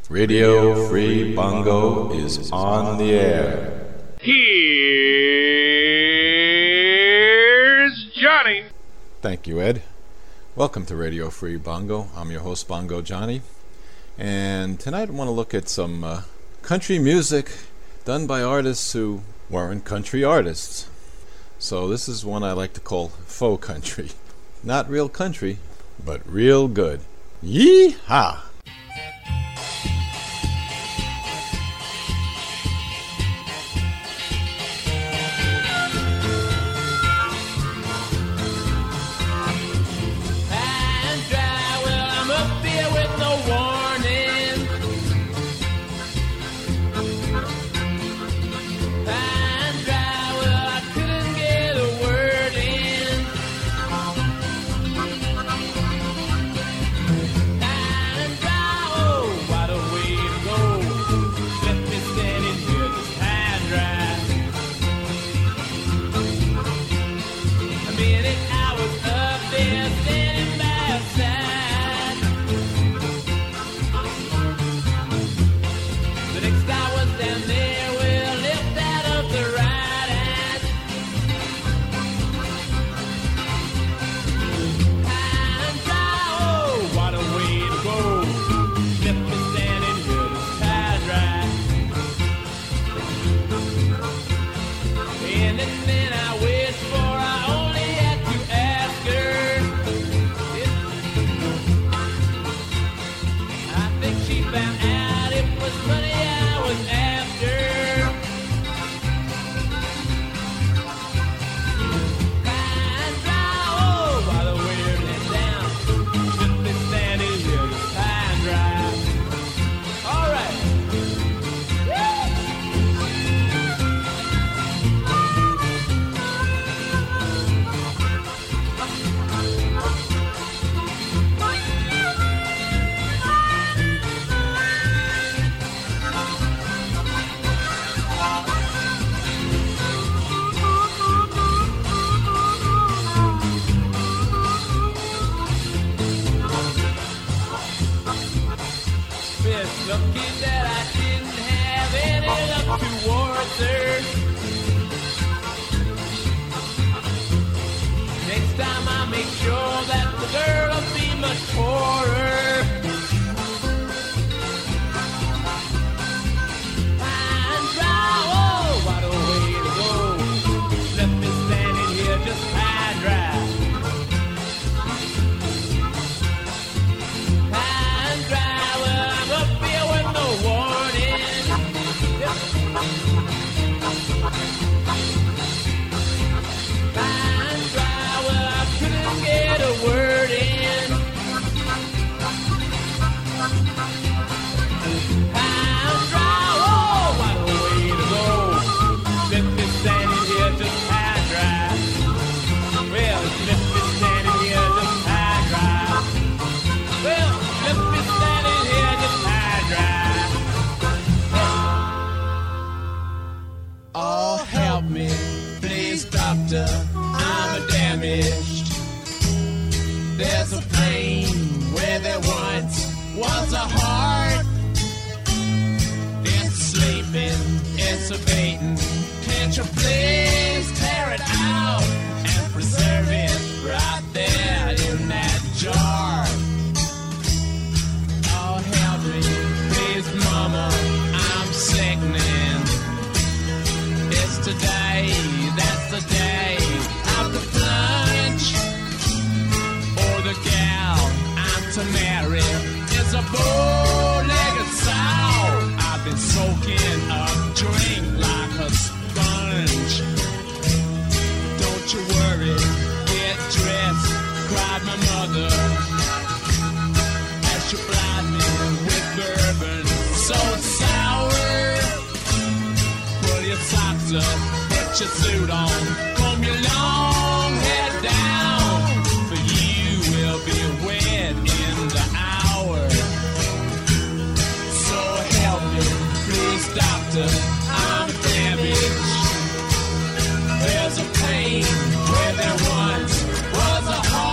Radio Free Bongo is on the air. Here's Johnny. Thank you, Ed. Welcome to Radio Free Bongo. I'm your host, Bongo Johnny. And tonight I want to look at some country music done by artists who weren't country artists. So this is one I like to call faux country. Not real country, but real good. Yee-haw!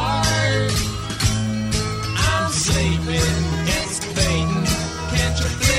Sleeping, it's fading. Can't you feel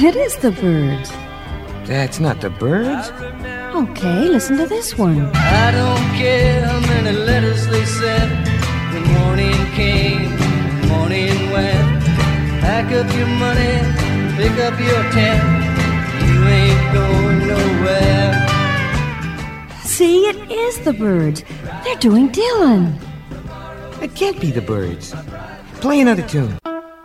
It is the Byrds. That's not the Byrds. Okay, listen to this one. I don't care how many letters they sent. The morning came, the morning went. Pack up your money, pick up your tent. You ain't going nowhere. See, it is the Byrds. They're doing Dylan. It can't be the Byrds. Play another tune.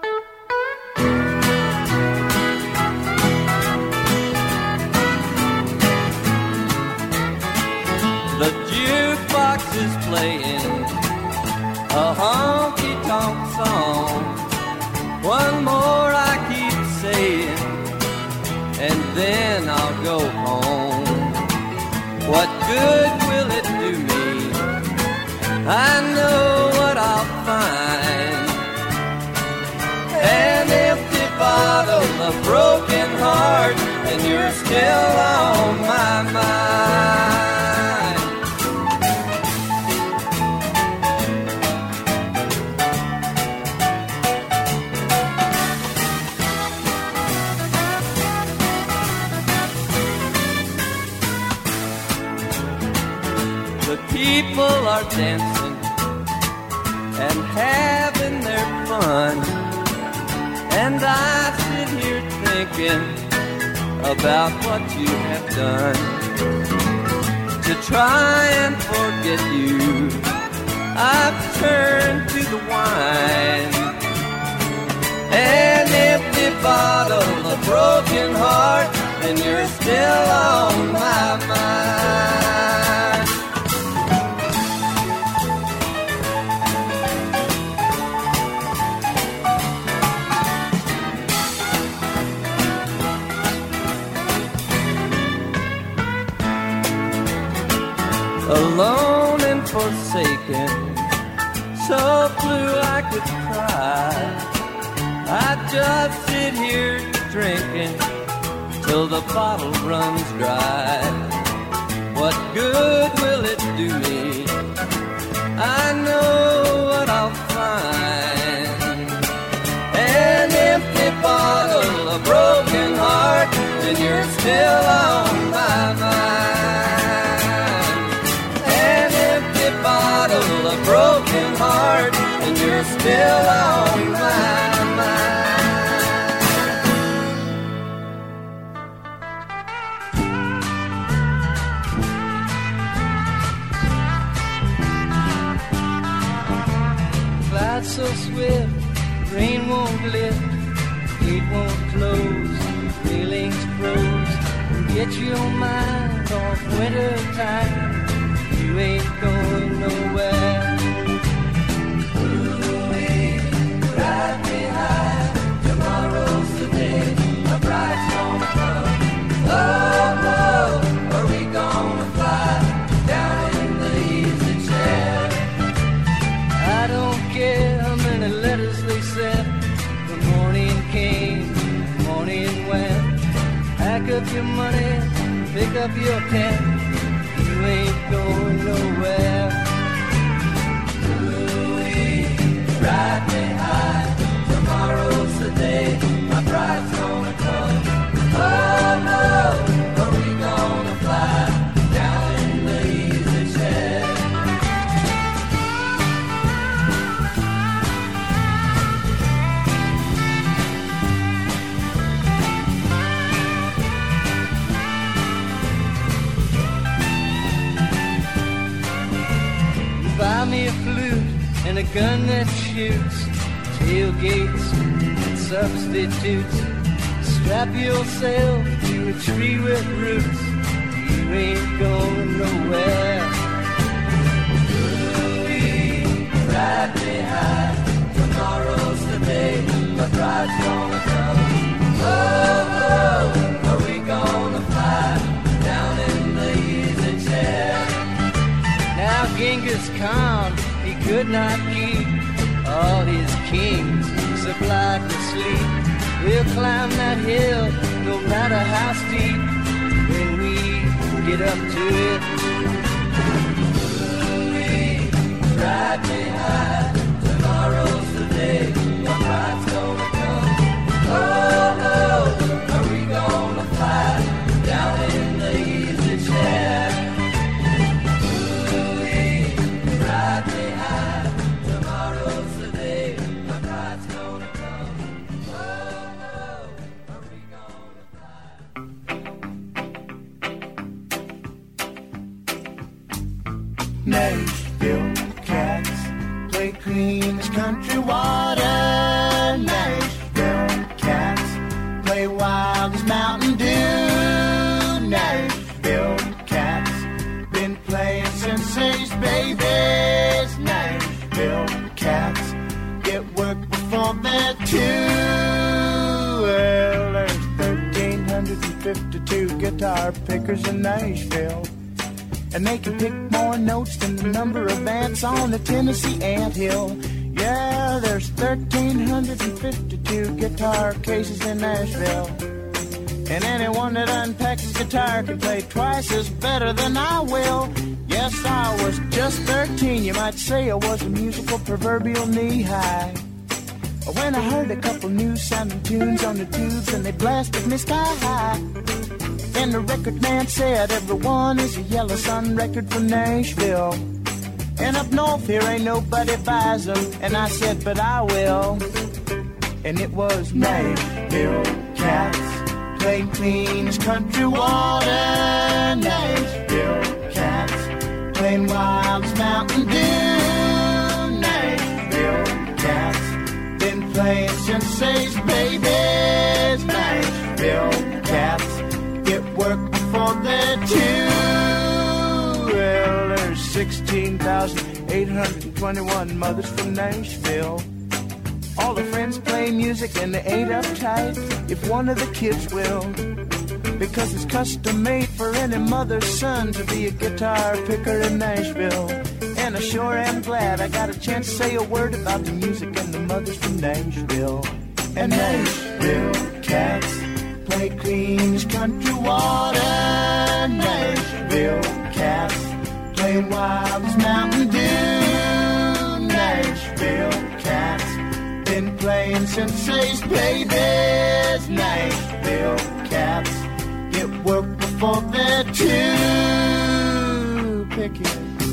The jukebox is playing a honky-tonk song. One more I keep saying, and then I'll go home. What good will it do me? I know what I'll find. An empty bottle, a broken heart, and you're still on my mind. People are dancing and having their fun, and I sit here thinking about what you have done. To try and forget you, I've turned to the wine. An empty bottle, a broken heart, and you're still on my mind. Alone and forsaken, so blue I could cry. I just sit here drinking till the bottle runs dry. What good will it do me? I know what I'll find. An empty bottle, a broken heart, and you're still on my mind. Bottle, a broken heart, and you're still on my mind. Clouds so swift, rain won't lift, gate won't close, feelings froze. Get your mind off winter time. You ain't going nowhere. Ooh-wee, ride me high. Tomorrow's the day, a bride's gonna come. Oh, oh, are we gonna fly down in the easy chair? I don't care how many letters they sent. The morning came, the morning went. Pack up your money, pick up your tent. You ain't going nowhere. Ooh-wee, ride me high. Tomorrow's the day, my bride's gonna come. Oh no, are we gonna fly down in the easy chair? Buy me a flute and a gun that shoots, tailgates and substitutes. Strap yourself to a tree with roots. You ain't going nowhere. Ooh-wee, ride me high. Tomorrow's the day, my bride's gonna come. Oh, oh, are we gonna fly down in the easy chair? Now Genghis Khan, he could not keep all his kings supplied with sleep. We'll climb that hill, no matter how steep, when we get up to it. Ooh-wee, ride me high. Tomorrow's the day, your bride's gonna come. Oh, oh, are we Nashville cats play clean as country water. Nashville cats play wild as Mountain Dew. Nashville cats been playing since they's babies. Nashville cats get work before they're two. Well, there's 1,352 guitar pickers in Nashville, and they can pick more notes than the number of ants on the Tennessee anthill. Yeah, there's 1,352 guitar cases in Nashville, and anyone that unpacks his guitar can play twice as better than I will. Yes, I was just 13, you might say I was a musical proverbial knee-high, when I heard a couple new-sounding tunes on the tubes and they blasted me sky-high. And the record man said everyone is a Yellow Sun record from Nashville, and up north here ain't nobody buys them. And I said, but I will. And it was Nashville cats playing clean as country water. Nashville cats playing wild as Mountain Dew. Nashville cats been playing since they's babies. Nashville cats get work before they're two. Well, there's 16,821 mothers from Nashville. All the friends play music and they ain't uptight if one of the kids will, because it's custom made for any mother's son to be a guitar picker in Nashville. And I sure am glad I got a chance to say a word about the music and the mothers from Nashville. And Nashville cats play clean as country water. Nashville cats play wild as Mountain Dew. Nashville cats been playing since they's babies. Nashville cats get work before they're two. Pick it.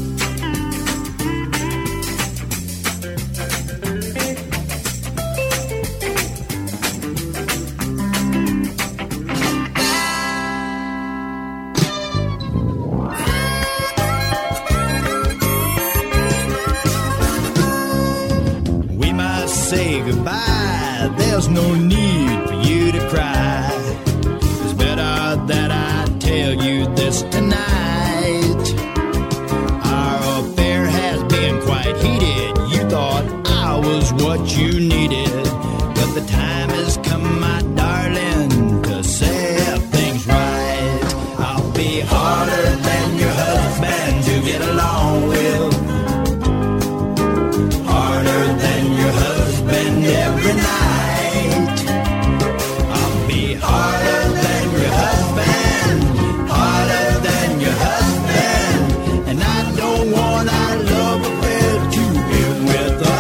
Say goodbye, there's no need for you to cry. It's better that I tell you this tonight. Our affair has been quite heated. You thought I was what you needed, but the time has come, my darling, to set things right. I'll be harder than your husband to get along with, harder than your husband every night. I'll be harder than your husband, harder than your husband, and I don't want our love affair to end with a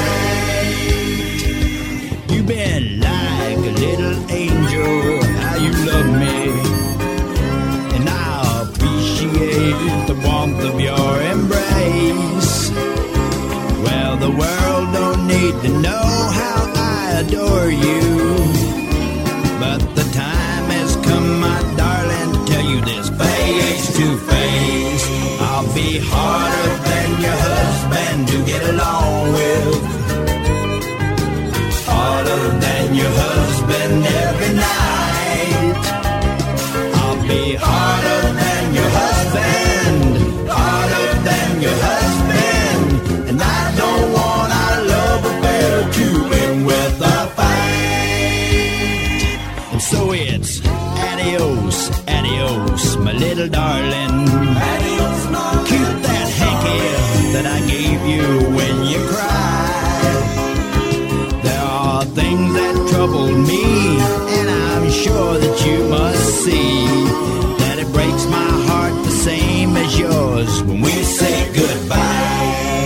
fight. You've been like a little angel, how you love me, and I appreciate the warmth of your embrace. Well, the world don't need to know how I adore you, but the time has come, my darling, to tell you this face to face. I'll be harder than your husband to get along with, harder than your husband every night. I'll be harder than your husband, harder than your husband, and I don't want our love affair to end with a fight. And so it's adios, adios, my little darling. Adios, my keep that hanky that I gave you when you cried. There are things that trouble me, and I'm sure that you must see that it breaks my heart the same as yours when we say goodbye.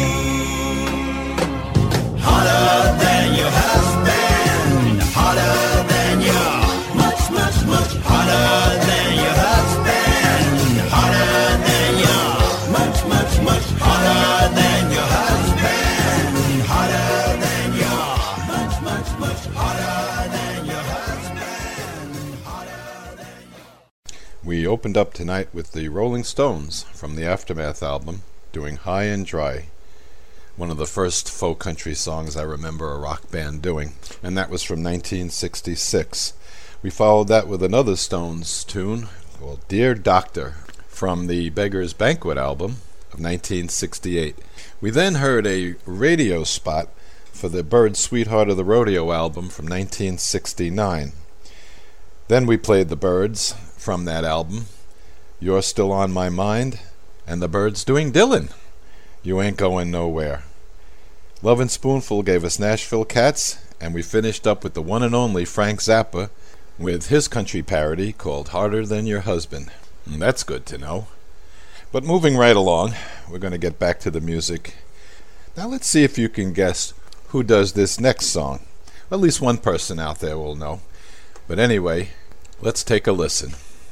Harder than your husband, harder than your, much, much, much harder than your husband, harder than your, much, much, much harder than your husband, harder than your, much, much, much harder than your husband, harder than your. We opened up tonight with the Rolling Stones from the Aftermath album, doing High and Dry, one of the first faux country songs I remember a rock band doing, and that was from 1966. We followed that with another Stones tune called Dear Doctor from the Beggars Banquet album of 1968. We then heard a radio spot for the Byrds' Sweetheart of the Rodeo album from 1969. Then we played the Byrds from that album, You're Still on My Mind, and the Byrds doing Dylan, You Ain't Going Nowhere. Lovin' Spoonful gave us Nashville Cats, and we finished up with the one and only Frank Zappa with his country parody called Harder Than Your Husband. And that's good to know. But moving right along, we're going to get back to the music. Now let's see if you can guess who does this next song. At least one person out there will know. But anyway, let's take a listen.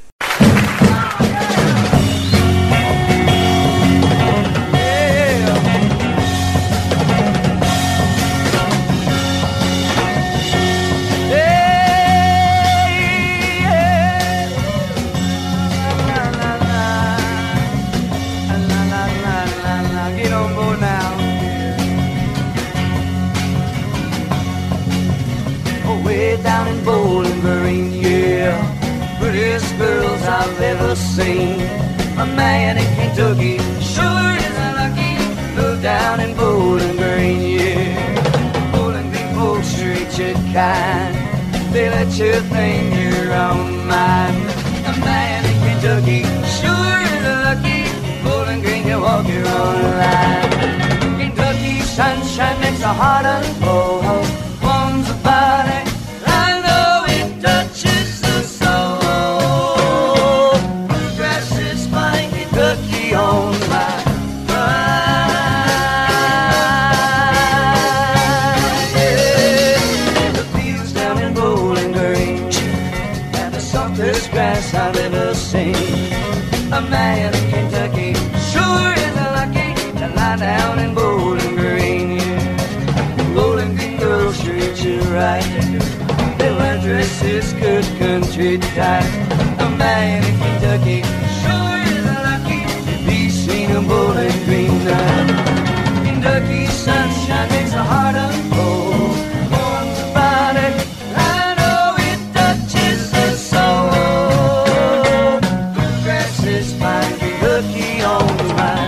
Down in Bowling Green, yeah, prettiest girls I've ever seen. A man in Kentucky sure is lucky. Look down in Bowling Green, yeah. Bowling Green folks treat you kind. They let you think you're on mine. A man in Kentucky sure is lucky. Bowling Green, you walk your own line. Kentucky sunshine makes a heart unfold. Warms the body. Touches the soul. Grass is fine, Kentucky on my mind. Yeah. The fields down in Bowling Green have the softest grass I've ever seen. A man in Kentucky sure is lucky to lie down in Bowling Green. Yeah. Bowling Green girls treat you right. Dresses good country type. A man in Kentucky sure is lucky to be seen in Bowling Green night. Kentucky sunshine makes a heart unfold. Warms the body. I know it touches the soul. The grass is fine. Kentucky owns my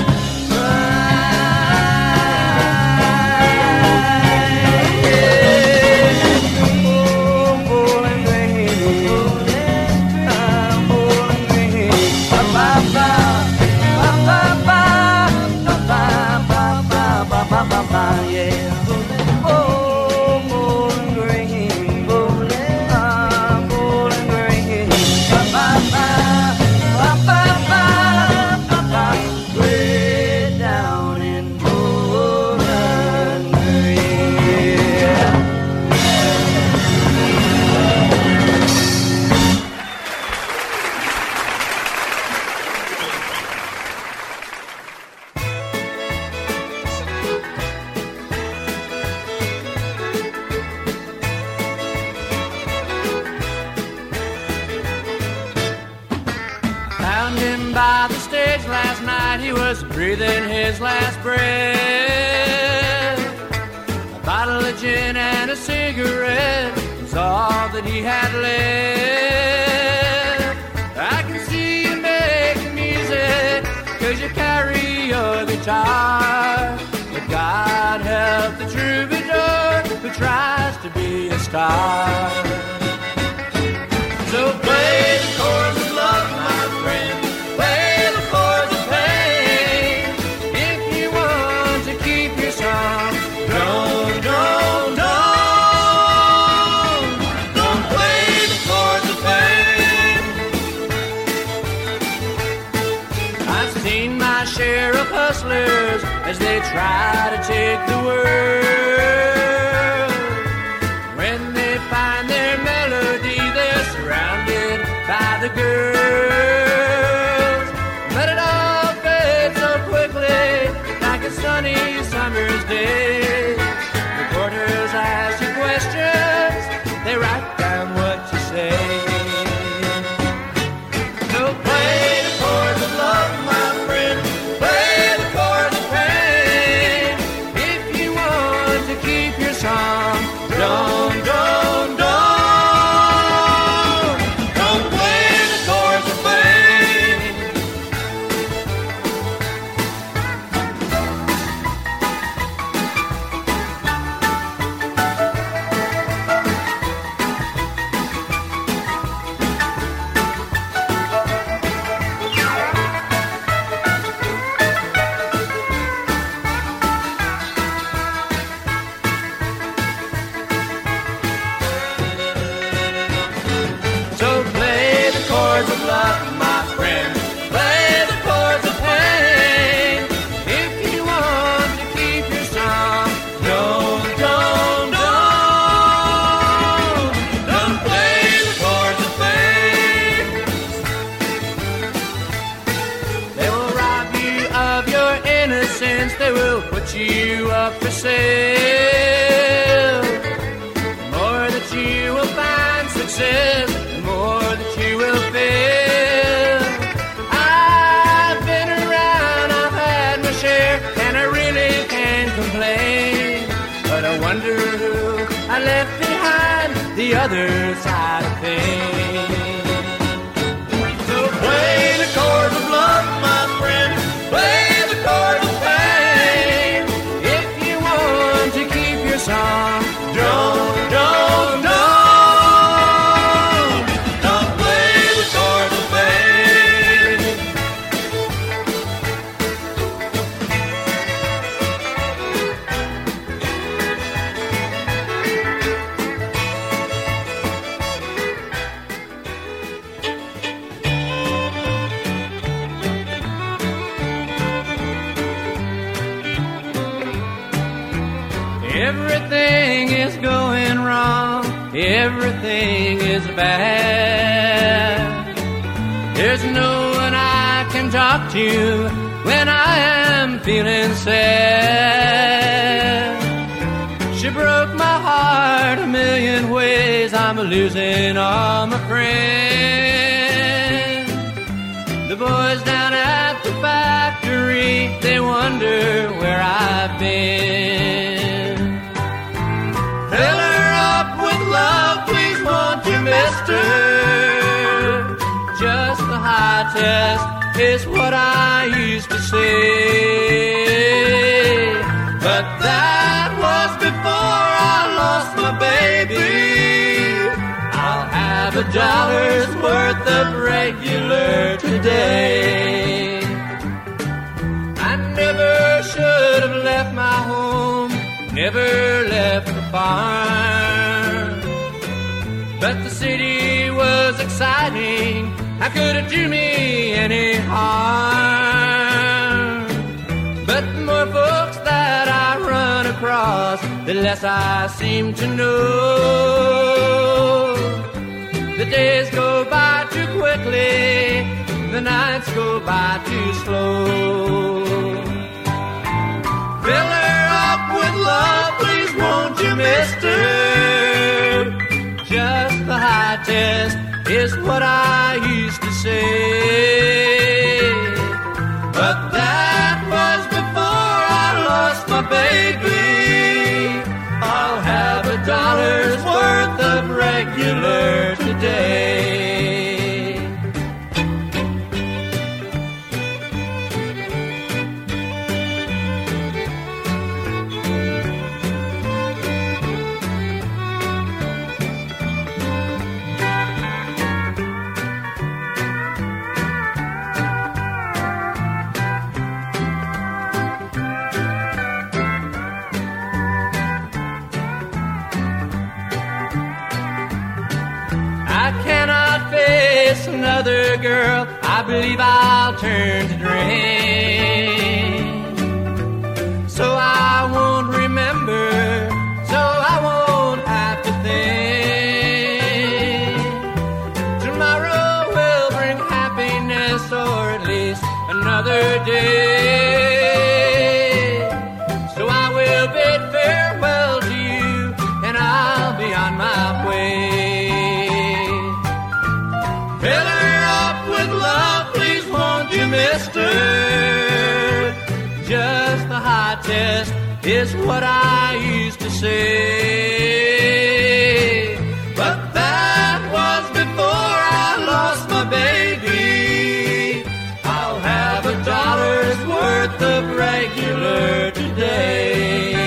breathing his last breath. A bottle of gin and a cigarette was all that he had left. I can see you making music 'cause you carry your guitar. But God help the troubadour who tries to be a star. So play the chords of love, my friend. Play the chords of pain. If you want to keep your song, don't play the chords of pain. I've seen my share of hustlers as they try to take the world. When they find their melody, they're surrounded by the girls. But it all fades so quickly, like a sunny summer's day. Reporters ask you questions, they write down what you say. So play the chords of love, my friend. Play the chords friends, they will put you up for sale. The more that you will find success, the more that you will fail. I've been around, I've had my share, and I really can't complain. But I wonder who I left behind the other side of things. So play the chords of love, my friend. Play the chords of pain. If you want to keep your song, don't play the chords of pain. Everything is going wrong, everything is bad. There's no one I can talk to when I am feeling sad. She broke my heart a million ways, I'm losing all my friends. The boys down at the factory, they wonder where I've been. Fill her up with love, please won't you, mister? Just the high test is what I used to say. But that was before I lost my baby. I'll have $1 worth of regular today. I never should have left my home, never left the farm. But the city was exciting, how could it do me any harm? But the more folks that I run across, the less I seem to know. The days go by too quickly, the nights go by too slow. Fill her up with love, please won't you, mister? Just the high test is what I used to say. But that was before I lost my baby. I'll have $1 worth of regular today. Another girl, I believe I'll turn to drink. So I won't remember, so I won't have to think. Tomorrow will bring happiness, or at least another day. So I will bid farewell to you, and I'll be on my way. Fill her up with love, please won't you, mister? Just the high test is what I used to say. But that was before I lost my baby. I'll have $1 worth of regular today.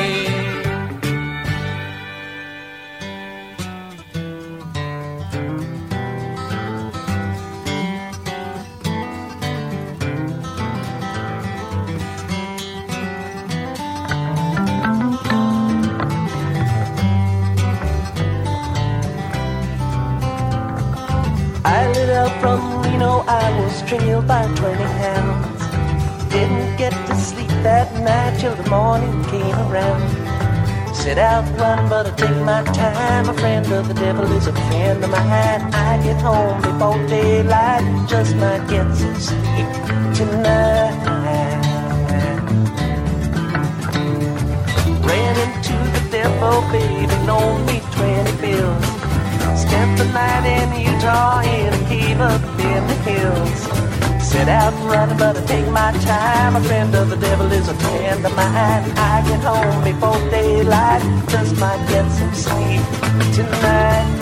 From Reno, I was trailed by 20 hounds. Didn't get to sleep that night till the morning came around. Set out running, but I take my time. A friend of the devil is a friend of mine. I get home before daylight, just might get some sleep tonight. Utah in a cave up in the hills. Set out running, but I take my time. A friend of the devil is a friend of mine. I get home before daylight, just might get some sleep tonight.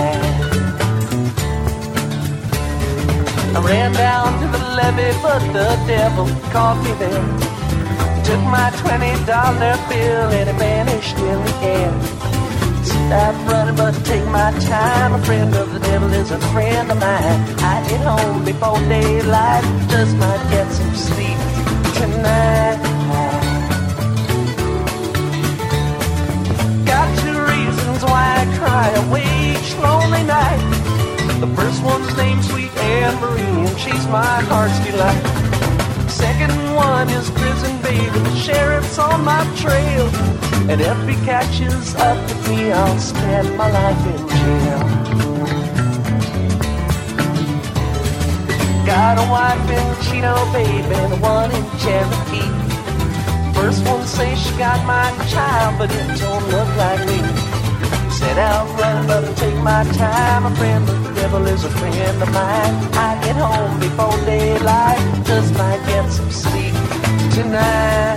I ran down to the levee, but the devil caught me there. Took my $20 bill and it vanished in the air. Stop running, but take my time. A friend of the devil is a friend of mine. I get home before daylight, just might get some sleep tonight. Got 2 reasons why I cry away each lonely night. The first one's named Sweet Anne Marie, and she's my heart's delight. Second one is Prison Baby, the sheriff's on my trail. And if he catches up with me, I'll spend my life in jail. Got a wife in Chino, baby, and one in Cherokee. First one says she got my child, but it don't look like me. Set out running, but I take my time. A friend of the devil is a friend of mine. I get home before daylight, just might get some sleep tonight.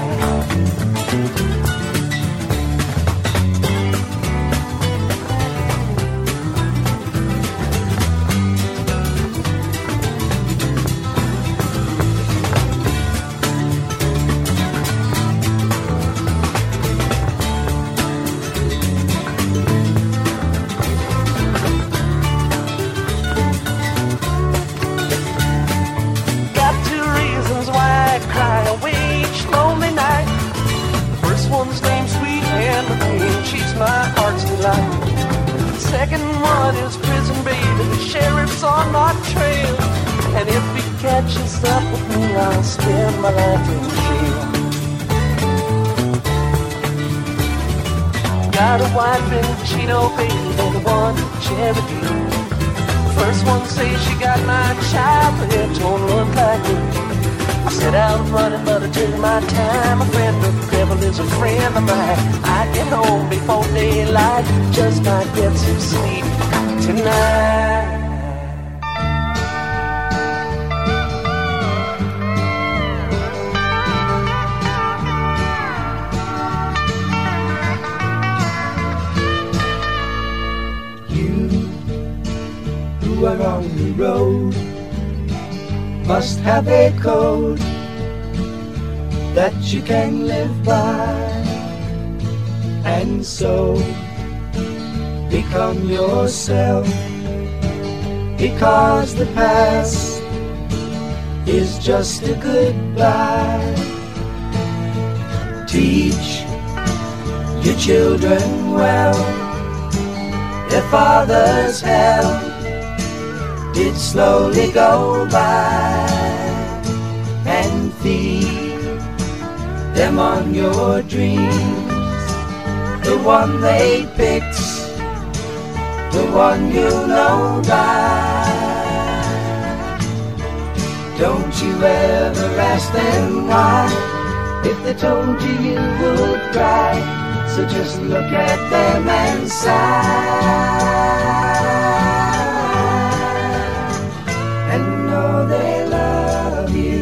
Second one is Prison Baby, the sheriff's on my trail. And if he catches up with me, I'll spend my life in jail. Got a wife in Chino, baby, and one in Cherokee. First one says she got my child, but it don't look like it. I set out running, but I took my time. A friend of the devil is a friend of mine. I get home before daylight, just might get some sleep tonight. You who are on the road must have a code that you can live by, and so become yourself, because the past is just a goodbye. Teach your children well, their father's help did slowly go by, and feed them on your dreams, the one they picked, the one you'll know by. Don't you ever ask them why, if they told you you would cry, so just look at them and sigh. They love you.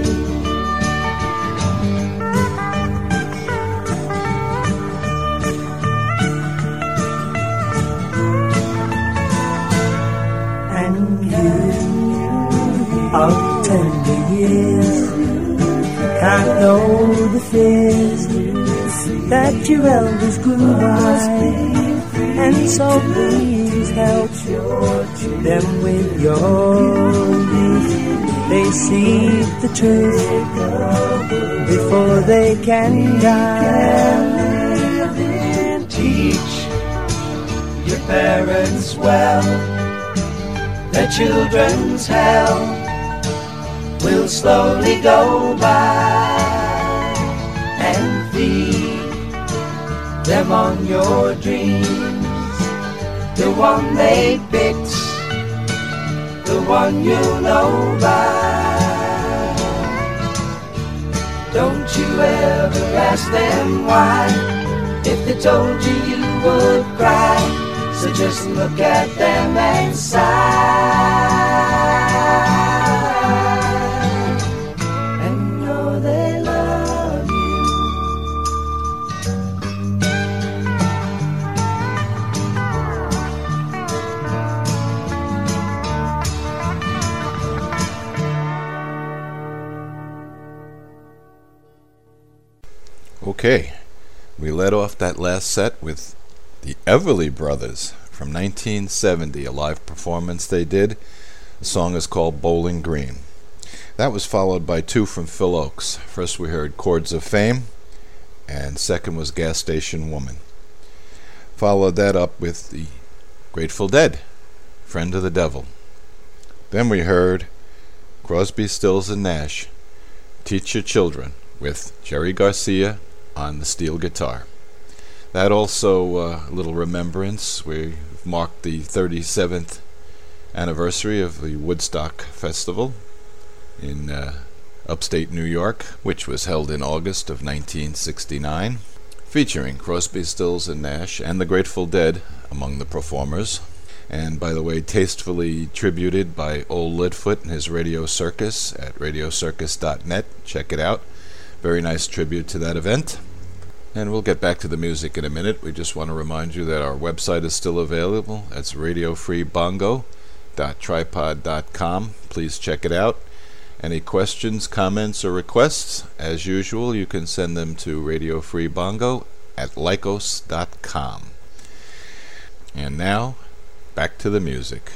And you of tender years can't know the fears that your elders grew by, and so please help them with your youth. They see the truth before they can die. Teach your parents well, their children's hell will slowly go by, and feed them on your dreams, the one they picked, the one you know by. Don't you ever ask them why, if they told you you would cry, so So just look at them and sigh and know they love you. Okay, we led off that last set with the Everly Brothers from 1970, a live performance they did. The song is called Bowling Green. That was followed by two from Phil Ochs. First we heard Chords of Fame, and second was Gas Station Woman. Followed that up with the Grateful Dead, Friend of the Devil. Then we heard Crosby, Stills and Nash, Teach Your Children, with Jerry Garcia on the steel guitar. That also, a little remembrance. We marked the 37th anniversary of the Woodstock Festival in upstate New York, which was held in August of 1969, featuring Crosby, Stills and Nash and the Grateful Dead among the performers. And by the way, tastefully tributed by Old Lidfoot and his Radio Circus at radiocircus.net. Check it out. Very nice tribute to that event. And we'll get back to the music in a minute. We just want to remind you that our website is still available. That's radiofreebongo.tripod.com. Please check it out. Any questions, comments, or requests, as usual, you can send them to radiofreebongo@lycos.com. And now, back to the music.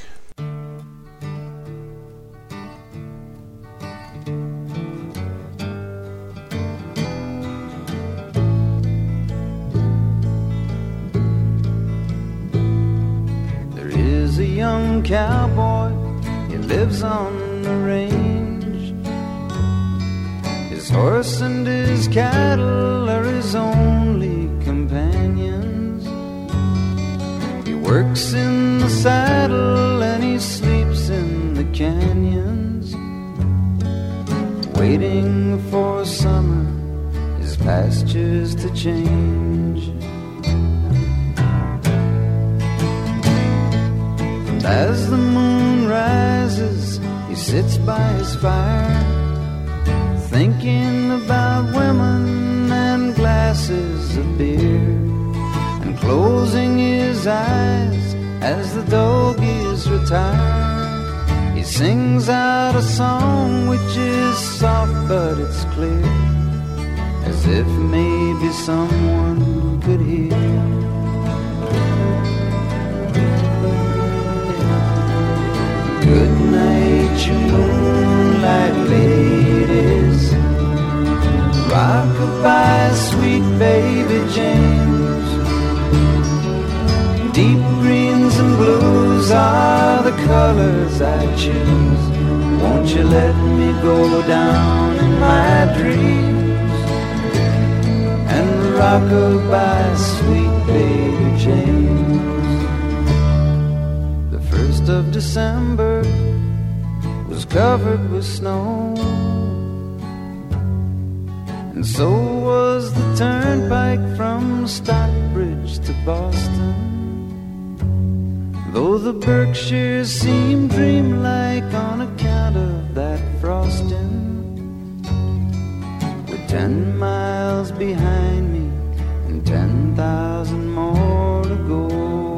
A young cowboy, he lives on the range. His horse and his cattle are his only companions. He works in the saddle and he sleeps in the canyons, waiting for summer, his pastures to change. As the moon rises, he sits by his fire, thinking about women and glasses of beer, and closing his eyes as the dogies retire. He sings out a song which is soft but it's clear, as if maybe someone could hear. Good night, you moonlight ladies. Rock-a-bye, sweet baby James. Deep greens and blues are the colors I choose. Won't you let me go down in my dreams and rock-a-bye, sweet baby James. 1st of December was covered with snow, and so was the turnpike from Stockbridge to Boston. Though the Berkshires seemed dreamlike on account of that frosting, with 10 miles behind me and 10,000 more to go.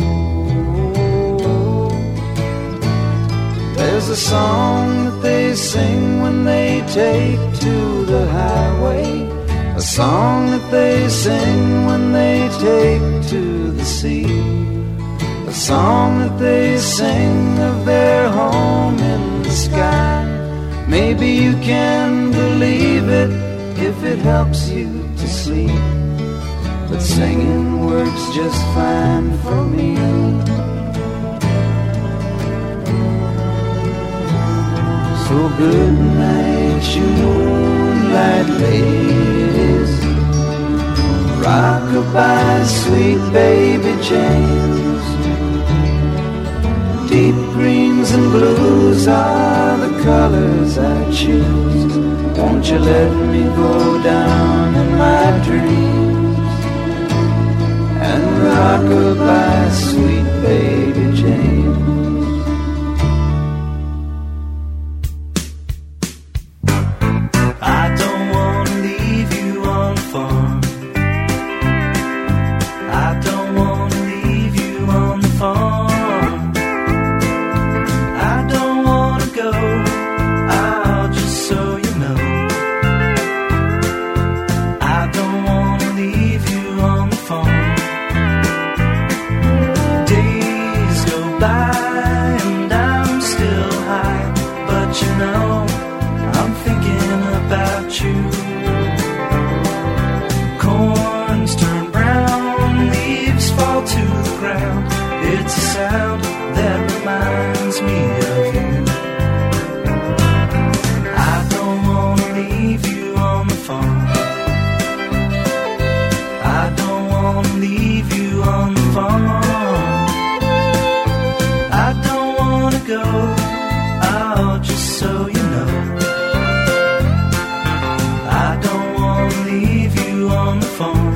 There's a song that they sing when they take to the highway, a song that they sing when they take to the sea, a song that they sing of their home in the sky. Maybe you can believe it if it helps you to sleep, but singing works just fine for me. So good night, you moonlight ladies. Rock-a-bye, sweet baby James. Deep greens and blues are the colors I choose. Won't you let me go down in my dreams and rock-a-bye, sweet baby wanna leave you on the farm. I don't wanna go out, just so you know. I don't wanna leave you on the farm.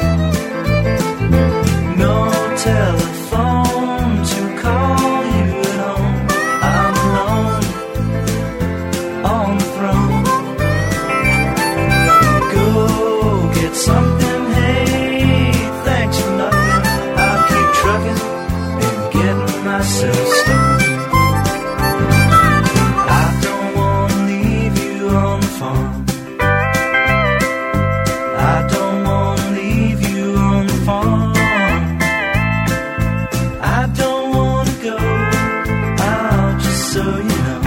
No telephone to call you at home. I'm alone on the throne. Go get something, hey, thanks for nothing. I'll keep trucking and getting myself stoned. I don't wanna leave you on the farm. I don't wanna leave you on the farm. I don't wanna go out, just so you know.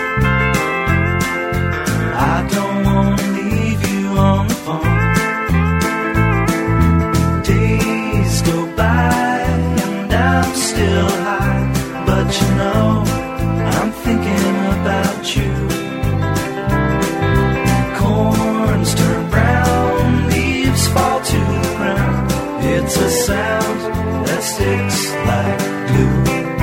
I don't wanna leave you on the farm. Days go by and I'm still high, but you know I'm thinking about you. Corns turn brown, leaves fall to the ground. It's a sound that sticks like glue.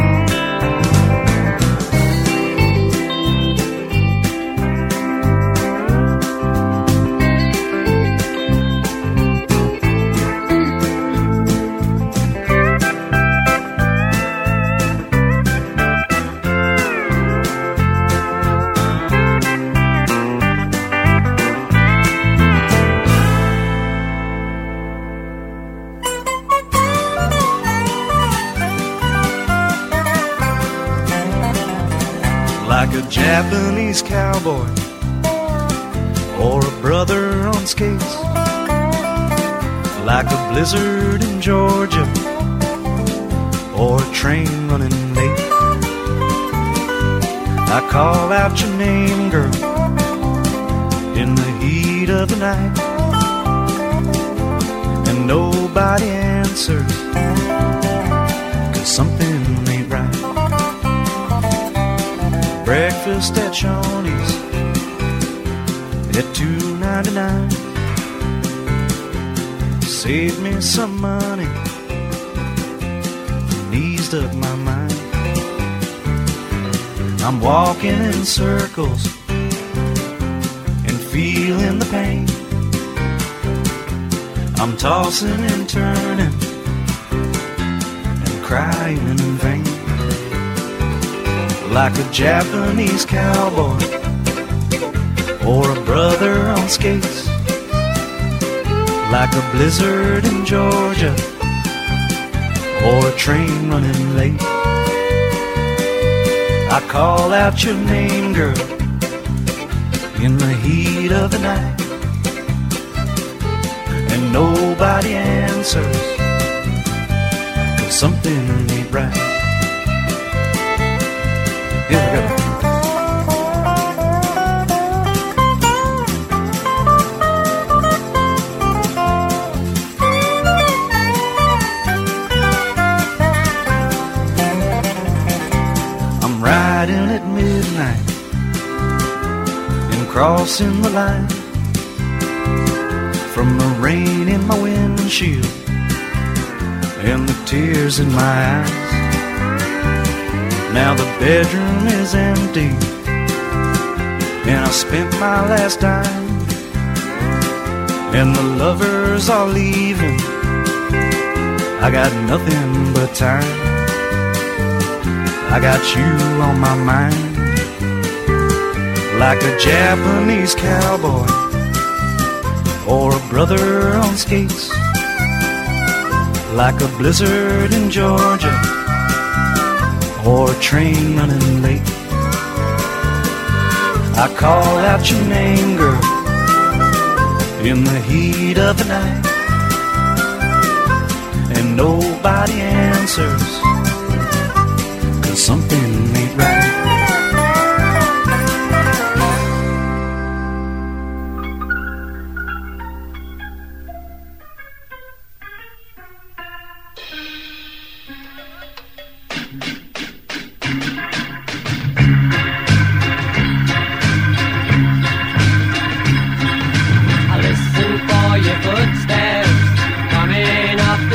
Like a Japanese cowboy or a brother on skates. Like a blizzard in Georgia or a train running late. I call out your name, girl, in the heat of the night, and nobody answers, 'cause something ain't right. Breakfast at Shawnee's at $2.99 saved me some money and eased up my mind. I'm walking in circles and feeling the pain. I'm tossing and turning and crying in vain. Like a Japanese cowboy or a brother on skates. Like a blizzard in Georgia or a train running late. I call out your name, girl, in the heat of the night, and nobody answers, 'cause something ain't right. Here we go. I'm riding at midnight and crossing the line from the rain in my windshield and the tears in my eyes. Now the bedroom is empty and I spent my last dime, and the lovers are leaving. I got nothing but time. I got you on my mind. Like a Japanese cowboy or a brother on skates. Like a blizzard in Georgia or a train running late. I call out your name, girl, in the heat of the night, and nobody answers, 'cause something ain't right. I listen for your footsteps coming up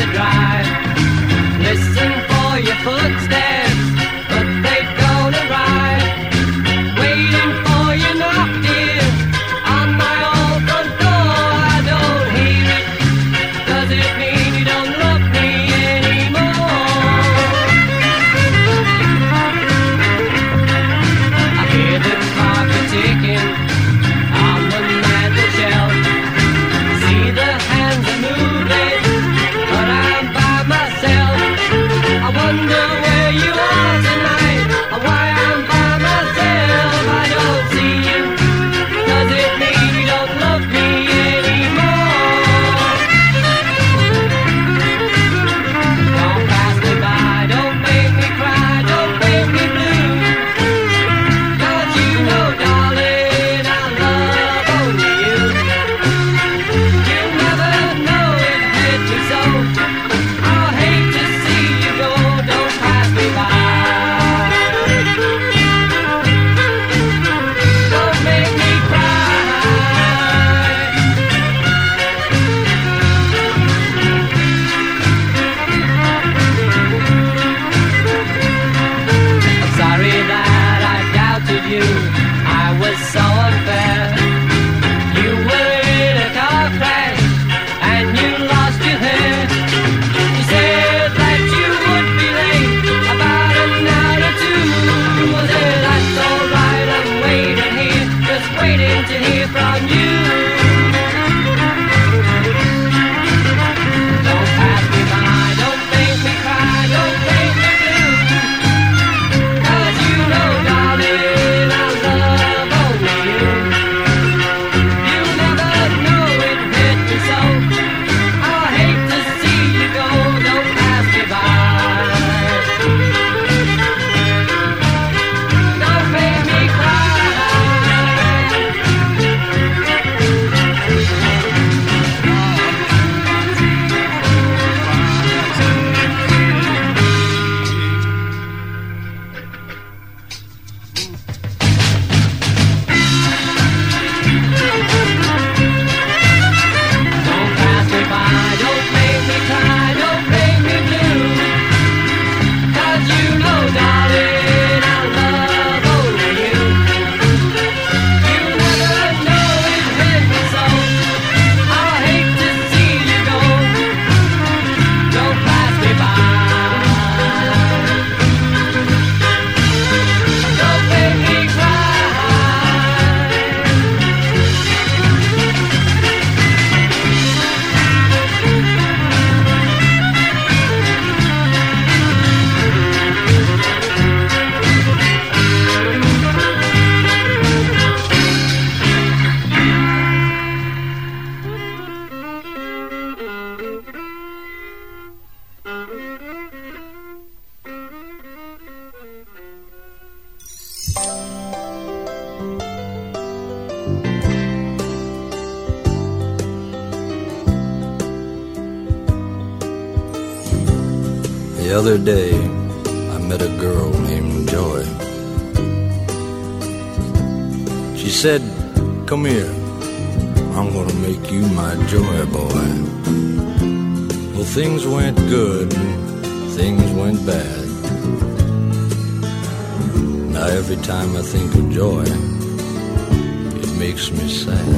The other day, I met a girl named Joy. She said, "Come here, I'm gonna make you my joy boy." Well, things went good, things went bad. Now every time I think of Joy, it makes me sad.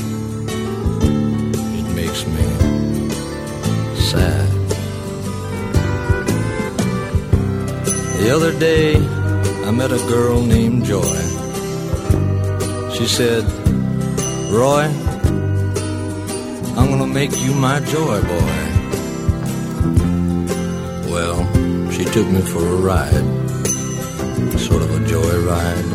It makes me sad. The other day, I met a girl named Joy. She said, "Roy, I'm gonna make you my joy boy." Well, she took me for a ride, sort of a joy ride.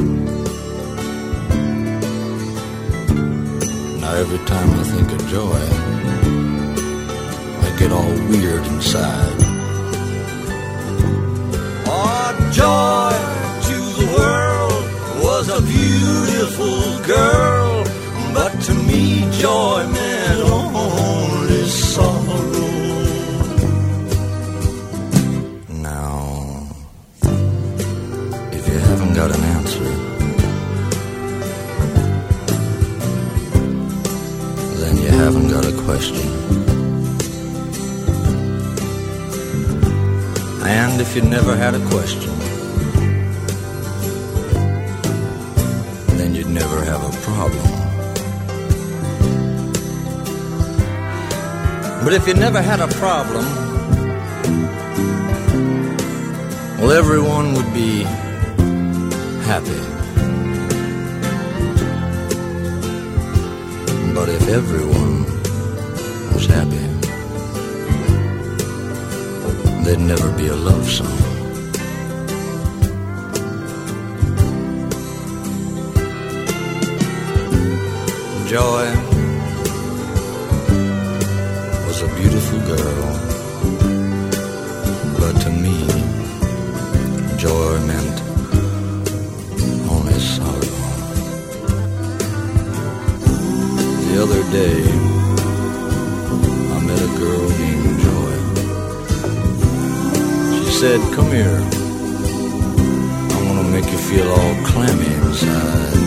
Now every time I think of Joy, I get all weird inside. Oh, Joy to the world was a beautiful girl, but to me joy meant only sorrow. Now, if you haven't got an answer, then you haven't got a question. And if you never had a question, then you'd never have a problem. But if you never had a problem, well, everyone would be happy. But if everyone was happy, there'd never be a love song. Joy was a beautiful girl, but to me, joy meant only sorrow. The other day, I met a girl named Joy. She said, "Come here, I'm gonna make you feel all clammy inside."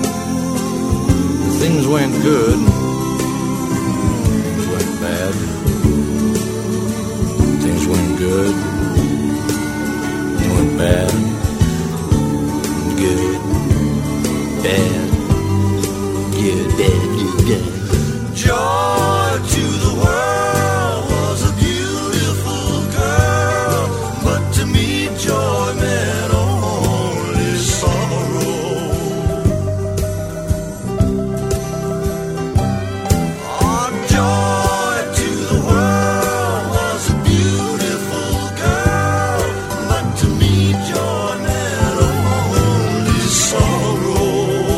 Things went good, things went bad. Things went good, went bad, good, bad, good, bad, good. Joy to the world was a beautiful girl, but to me joy meant only sorrow. Oh, joy to the world was a beautiful girl, but to me joy meant only sorrow.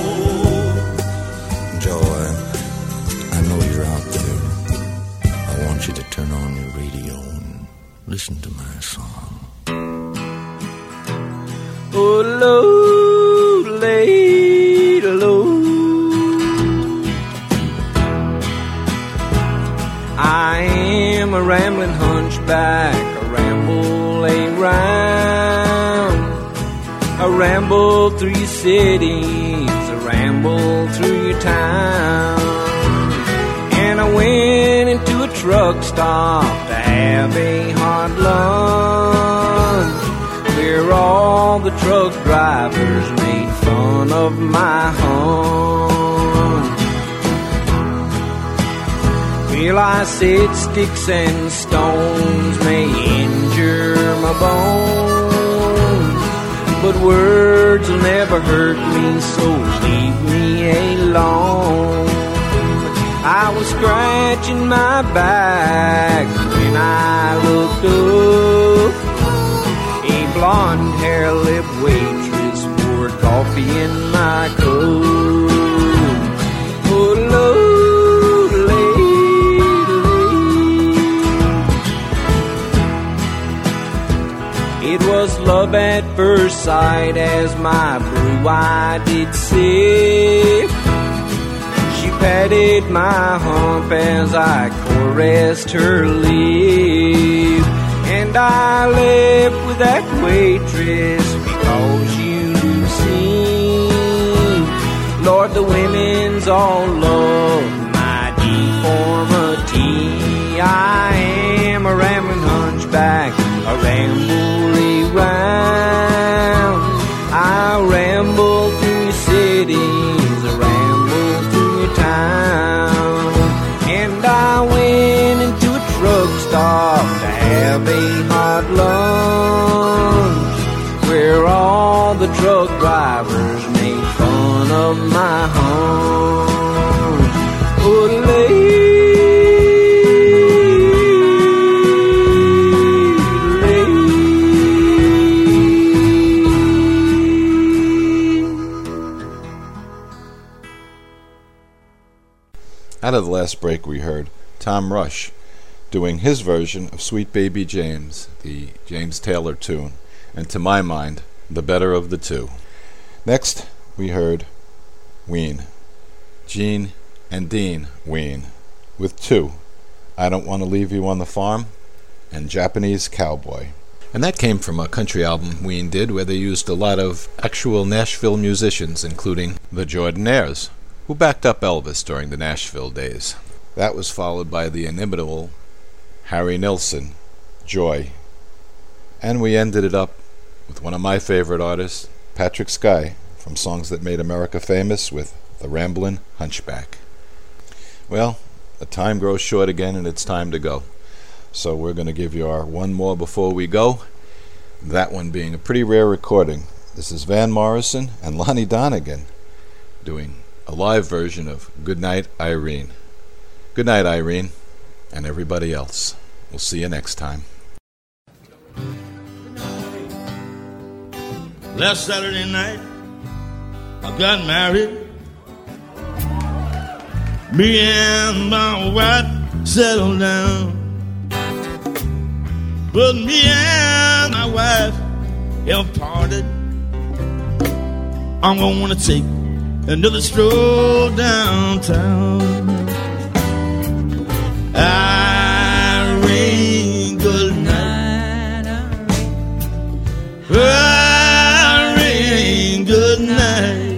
Joy, I know you're out there. I want you to turn on your radio and listen to my song. Oh, Lord, lay low. I am a rambling hunchback, a ramble around. I ramble through your cities, I ramble through your town. And I went into a truck stop to have a hot lunch, where all the truck drivers made fun of my hunch. Well, I said sticks and stones may injure my bones, but words will never hurt me, so leave me alone. I was scratching my back when I looked up. A blonde-haired lip waitress poured coffee in my cup. Oh, Lord, lady. It was love at first sight, as my blue-eye did say. She patted my hump as I caressed her lip, and And I left with that waitress because you do seem, Lord, the women's all love my deformity. I am a rambling hunchback, a ramble around. I ramble through cities, I ramble through town. And I went into a truck stop to have a hot lunch, where all the truck drivers made fun of my hunch. Oh, Out of the last break, we heard Tom Rush doing his version of Sweet Baby James, the James Taylor tune, and to my mind, the better of the two. Next, we heard Ween, Gene and Dean Ween, with two, I Don't Want to Leave You on the Farm, and Japanese Cowboy. And that came from a country album Ween did, where they used a lot of actual Nashville musicians, including the Jordanaires, who backed up Elvis during the Nashville days. That was followed by the inimitable Harry Nilsson, Joy. And we ended it up with one of my favorite artists, Patrick Skye, from Songs That Made America Famous, with The Ramblin' Hunchback. Well, the time grows short again and it's time to go. So we're going to give you our one more before we go, that one being a pretty rare recording. This is Van Morrison and Lonnie Donegan doing a live version of Goodnight Irene. Good night, Irene, and everybody else. We'll see you next time. Last Saturday night, I got married. Me and my wife settled down. But me and my wife have parted. I'm gonna wanna take another stroll downtown. Irene, good night. Irene, good night.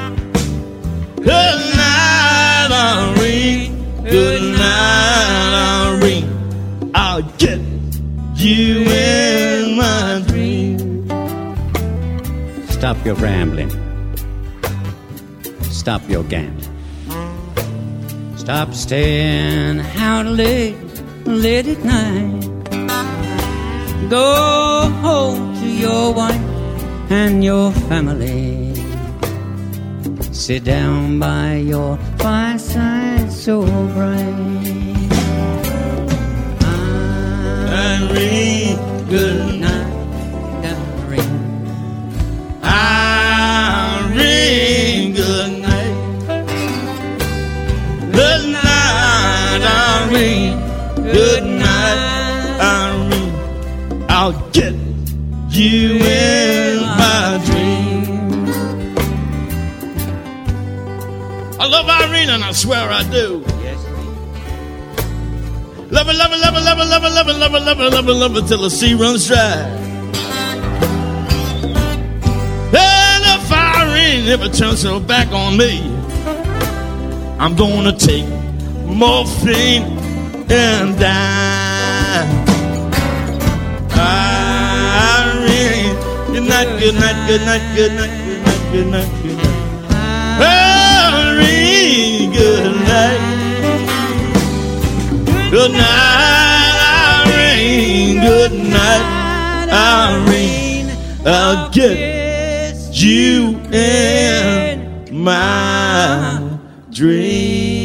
Good night, Irene. Good night, Irene. I'll get you in my dream. Stop your rambling. Stop your gambling. Stop staying out late at night. Go home to your wife and your family. Sit down by your fireside so bright. Irene, good night. Irene, good night. Good night, Irene. Good night, Irene. I'll get you in my dream. I love Irene and I swear I do. Love her, love her, love her, love her, love her, love her, love her, love her, love her, love her till the sea runs dry. And if Irene ever turns her back on me, I'm gonna take morphine and die. Irene, good night, good night, good night, good night, good night, good night, good night. Irene, good night. Good night, Irene. Good night, Irene. I'll get you in my dream.